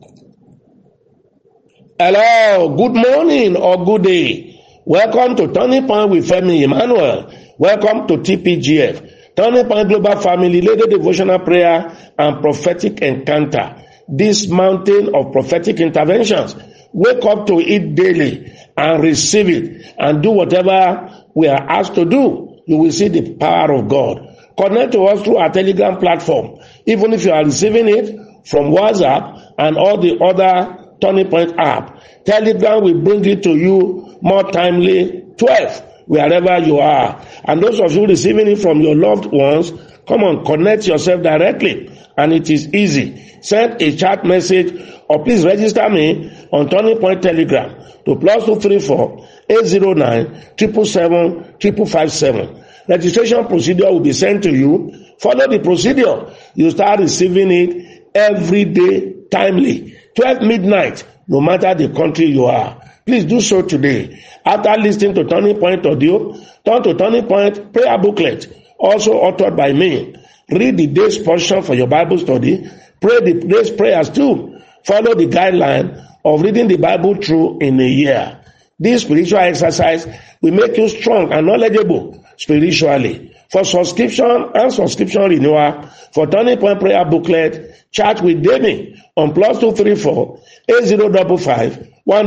Hello, good morning or good day. Welcome to Turning Point with Femi Emmanuel. Welcome to TPGF, Turning Point Global Family, Lady Devotional Prayer and Prophetic Encounter. This mountain of prophetic interventions. Wake up to it daily and receive it and do whatever we are asked to do. You will see the power of God. Connect to us through our Telegram platform. Even if you are receiving it from WhatsApp and all the other Turning Point app, Telegram will bring it to you more timely, 12, wherever you are. And those of you receiving it from your loved ones, come on, connect yourself directly, and it is easy. Send a chat message or please register me on Turning Point Telegram to +234 809 777 557. Registration procedure will be sent to you. Follow the procedure. You start receiving it every day timely. 12 midnight, no matter the country you are. Please do so today. After listening to Turning Point audio, turn to Turning Point prayer booklet, also authored by me. Read the day's portion for your Bible study. Pray the day's prayers too. Follow the guideline of reading the Bible through in a year. This spiritual exercise will make you strong and knowledgeable spiritually. For subscription and subscription renewal for Turning Point prayer booklet, chat with David on +234 8055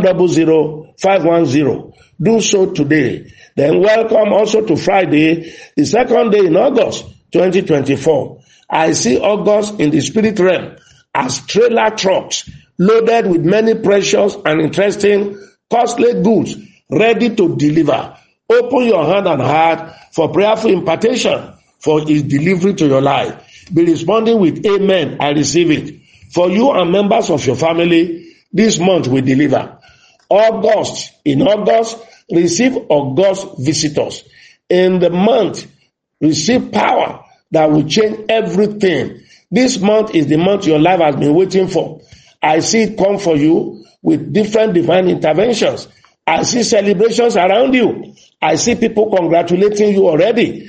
100 510. Do so today. Then welcome also to Friday, the second day in August 2024. I see August in the spirit realm as trailer trucks loaded with many precious and interesting costly goods ready to deliver. Open your hand and heart for prayerful impartation for his delivery to your life. Be responding with amen, I receive it. For you and members of your family, this month we deliver. In August, receive August visitors. In the month, receive power that will change everything. This month is the month your life has been waiting for. I see it come for you with different divine interventions. I see celebrations around you. I see people congratulating you already.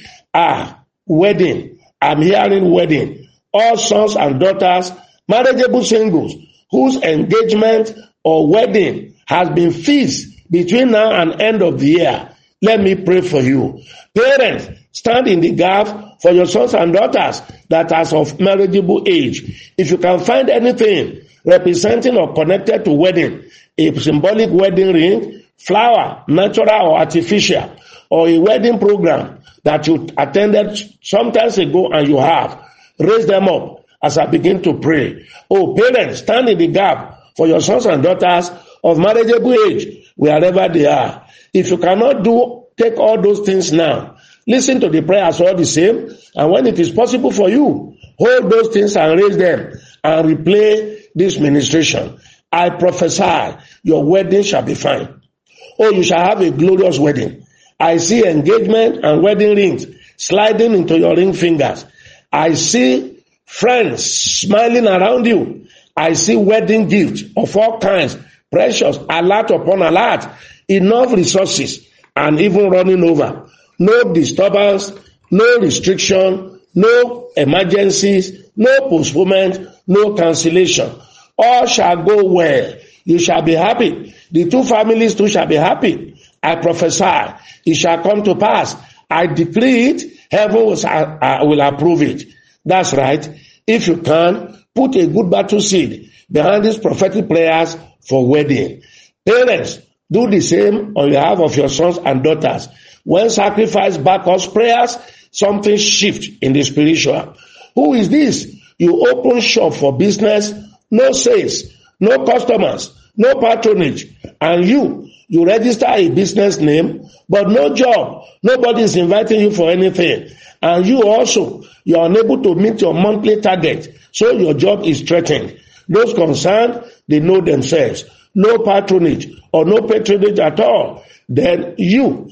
Wedding. I'm hearing wedding. All sons and daughters, marriageable singles, whose engagement or wedding has been fixed between now and end of the year. Let me pray for you. Parents, stand in the gap for your sons and daughters that are of marriageable age. If you can find anything representing or connected to wedding, a symbolic wedding ring, flower, natural or artificial, or a wedding program that you attended some times ago and you have, raise them up as I begin to pray. Parents, stand in the gap for your sons and daughters of marriageable age, wherever they are. If you cannot take all those things now, listen to the prayers all the same, and when it is possible for you, hold those things and raise them and replay this ministration. I prophesy your wedding shall be fine. You shall have a glorious wedding. I see engagement and wedding rings sliding into your ring fingers. I see friends smiling around you. I see wedding gifts of all kinds, precious, alert upon alert, enough resources, and even running over. No disturbance, no restriction, no emergencies, no postponement, no cancellation. All shall go well. You shall be happy. The two families too shall be happy. I prophesy, it shall come to pass. I decree it, heaven will approve it. That's right. If you can, put a good battle seed behind these prophetic prayers for wedding. Parents, do the same on behalf of your sons and daughters. When sacrifice backups prayers, something shifts in the spiritual. Who is this? You open shop for business, no sales, no customers, no patronage, and you register a business name, but no job. Nobody is inviting you for anything. And you are unable to meet your monthly target, so your job is threatened. Those concerned, they know themselves. No patronage or no patronage at all. Then your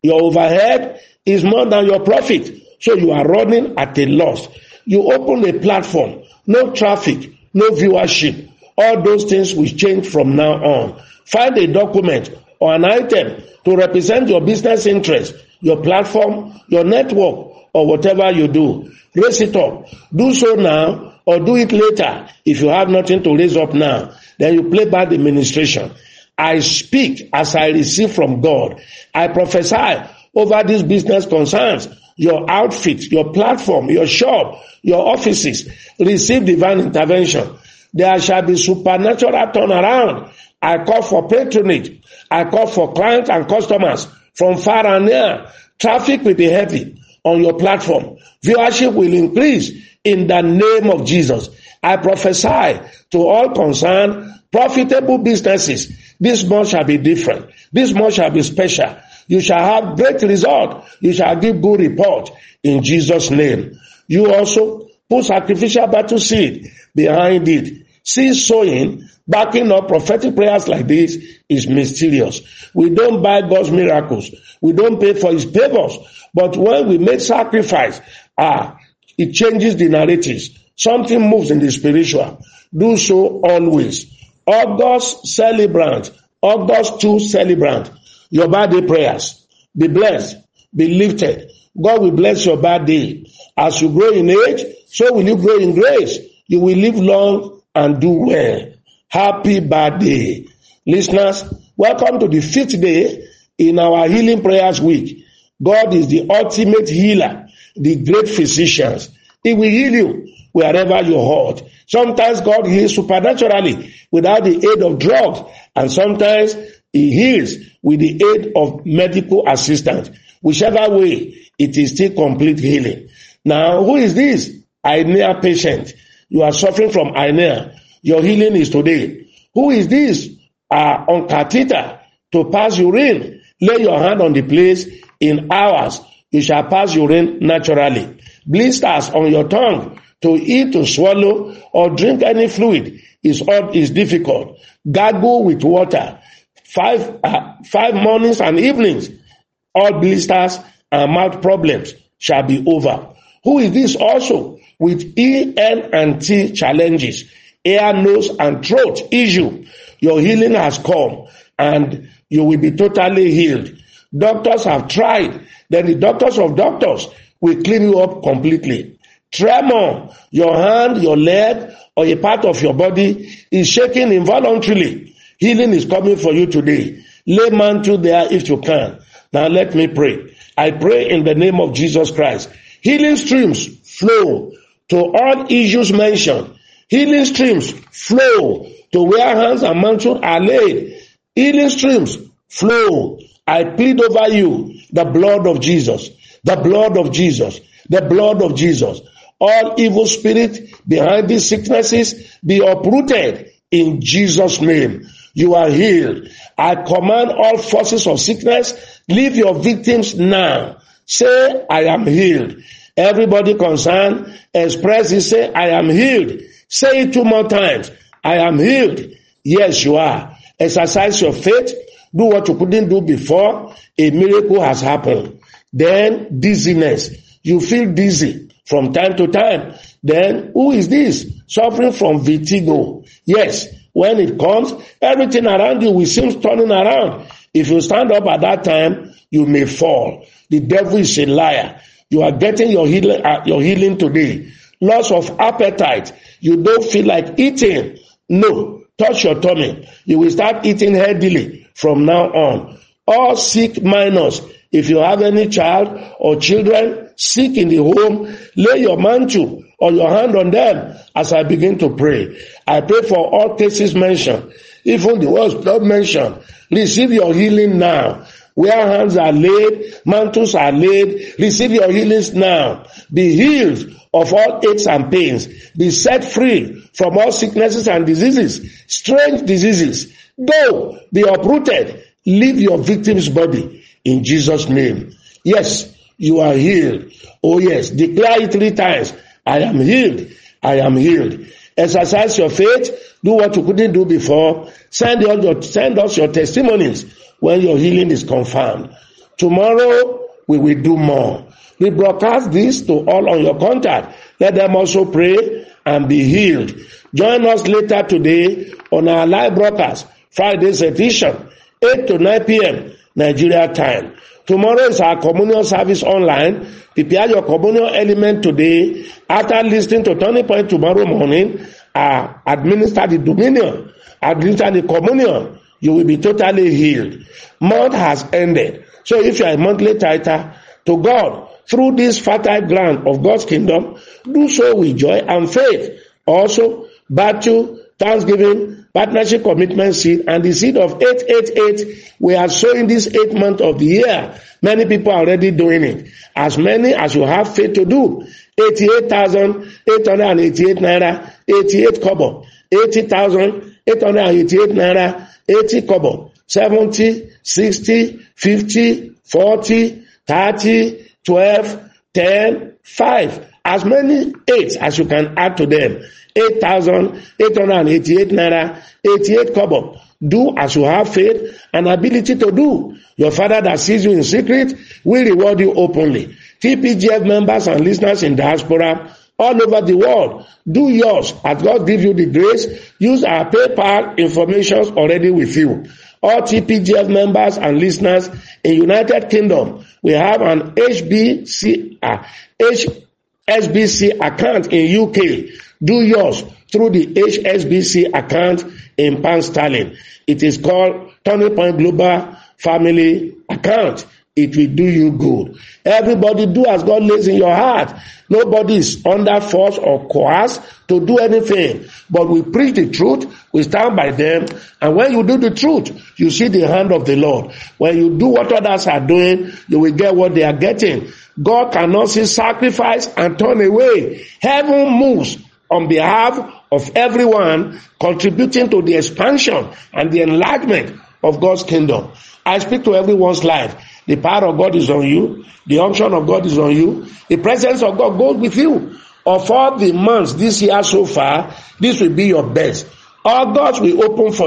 overhead is more than your profit, so you are running at a loss. You open a platform, no traffic, no viewership. All those things will change from now on. Find a document or an item to represent your business interest, your platform, your network, or whatever you do. Raise it up. Do so now or do it later if you have nothing to raise up now. Then you play back the ministration. I speak as I receive from God. I prophesy over these business concerns, your outfit, your platform, your shop, your offices. Receive divine intervention. There shall be supernatural turnaround. I call for patronage. I call for clients and customers from far and near. Traffic will be heavy on your platform. Viewership will increase in the name of Jesus. I prophesy to all concerned profitable businesses. This month shall be different. This month shall be special. You shall have great result. You shall give good report in Jesus' name. You also put sacrificial battle seed behind it. Seed sowing, backing up prophetic prayers like this is mysterious. We don't buy God's miracles. We don't pay for his favors. But when we make sacrifice, it changes the narratives. Something moves in the spiritual. Do so always. August celebrant, August 2 celebrant, your birthday prayers. Be blessed, be lifted. God will bless your birthday. As you grow in age, so will you grow in grace. You will live long and do well. Happy birthday. Listeners, welcome to the 5th day in our healing prayers week. God is the ultimate healer, the great physician. He will heal you wherever you're hurt. Sometimes God heals supernaturally without the aid of drugs, and sometimes he heals with the aid of medical assistance. Whichever way, it is still complete healing. Now, who is this? Hernia patient. You are suffering from hernia. Your healing is today. Who is this? On catheter to pass urine. Lay your hand on the place. In hours, you shall pass urine naturally. Blisters on your tongue to eat, to swallow, or drink any fluid is difficult. Gargle with water. 5 mornings and evenings. All blisters and mouth problems shall be over. Who is this also? With ENT challenges, ear, nose, and throat issue. Your healing has come and you will be totally healed. Doctors have tried. Then the doctors of doctors will clean you up completely. Tremor, your hand, your leg, or a part of your body is shaking involuntarily. Healing is coming for you today. Lay mantle there if you can. Now let me pray. I pray in the name of Jesus Christ. Healing streams flow to all issues mentioned. Healing streams flow to where hands and mantles are laid. Healing streams flow. I plead over you the blood of Jesus, the blood of Jesus, the blood of Jesus. All evil spirit behind these sicknesses be uprooted in Jesus' name. You are healed. I command all forces of sickness, leave your victims now. Say, I am healed. Everybody concerned, express it, say, I am healed. Say it 2 more times. I am healed. Yes, you are. Exercise your faith. Do what you couldn't do before. A miracle has happened. Then dizziness. You feel dizzy from time to time. Then who is this? Suffering from vertigo. Yes, when it comes, everything around you will seem turning around. If you stand up at that time, you may fall. The devil is a liar. You are getting your healing today. Loss of appetite. You don't feel like eating. No. Touch your tummy. You will start eating healthily from now on. All sick minors, if you have any child or children sick in the home, lay your mantle or your hand on them as I begin to pray. I pray for all cases mentioned, even the ones not mentioned. Receive your healing now. Where hands are laid, mantles are laid, receive your healings now. Be healed of all aches and pains. Be set free from all sicknesses and diseases, strange diseases. Go, be uprooted. Leave your victim's body in Jesus' name. Yes, you are healed. Oh yes, declare it 3 times. I am healed. I am healed. Exercise your faith. Do what you couldn't do before. Send us your testimonies when your healing is confirmed. Tomorrow, we will do more. We broadcast this to all on your contact. Let them also pray and be healed. Join us later today on our live broadcast, Friday's edition, 8 to 9 p.m. Nigeria time. Tomorrow is our communion service online. Prepare your communion element today. After listening to Turning Point tomorrow morning, administer the dominion, administer the communion. You will be totally healed. Month has ended. So if you are a monthly tither to God through this fertile ground of God's kingdom, do so with joy and faith. Also, battle, thanksgiving, partnership commitment seed, and the seed of 888 we are sowing this 8th month of the year. Many people are already doing it. As many as you have faith to do. 88,888 naira, 88 kobo. 80,888 naira, 80 kobo. 70, 60, 50, 40, 30, 12, 10, 5. As many 8s as you can add to them. 8,888 naira, 88 kobo. Do as you have faith and ability to do. Your Father that sees you in secret will reward you openly. TPGF members and listeners in diaspora all over the world, do yours as God gives you the grace. Use our PayPal information already with you. All TPGF members and listeners in United Kingdom, we have an HSBC account in UK. Do yours through the HSBC account in pound sterling. It is called Turning Point Global Family Account. It will do you good. Everybody do as God lays in your heart. Nobody is under force or coerced to do anything. But we preach the truth, we stand by them, and when you do the truth, you see the hand of the Lord. When you do what others are doing, you will get what they are getting. God cannot see sacrifice and turn away. Heaven moves on behalf of everyone contributing to the expansion and the enlargement of God's kingdom. I speak to everyone's life. The power of God is on you. The unction of God is on you. The presence of God goes with you. Of all the months this year so far, this will be your best. August will open for you.